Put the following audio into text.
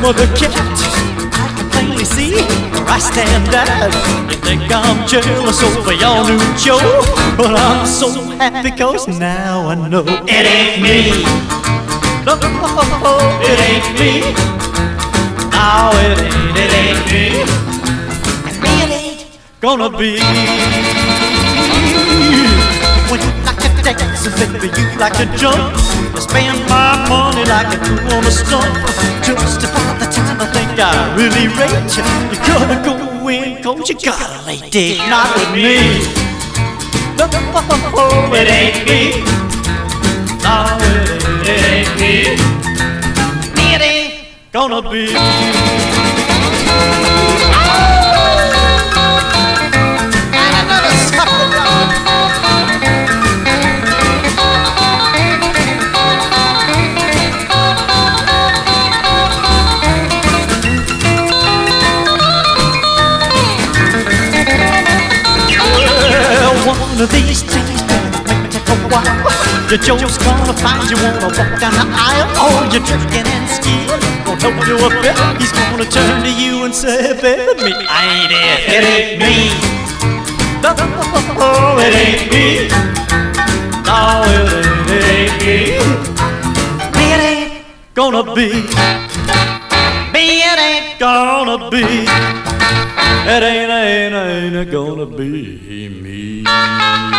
of the cat, I can plainly see where I stand at. You think I'm jealous over your new show, but I'm so happy cause now I know it ain't me. No, it ain't me. No, it ain't me. It ain't gonna be. When you like to dance, baby, you like to jump. You spend my money like a fool on a stump. Just about the time I think I really rate you, you gotta go in, cause you gotta lay date not with me. No, it ain't me. No, it ain't me. It ain't gonna be. One of these days, baby, make me take a while. Your Joe's gonna find you wanna walk down the aisle. Oh, you're drinking and skiing, gonna help you a bit. He's gonna turn to you and say, baby, me, I ain't it. It ain't me. No, it ain't me. No, it ain't me. Me, it ain't gonna be. Me, it ain't gonna be. It ain't gonna be me.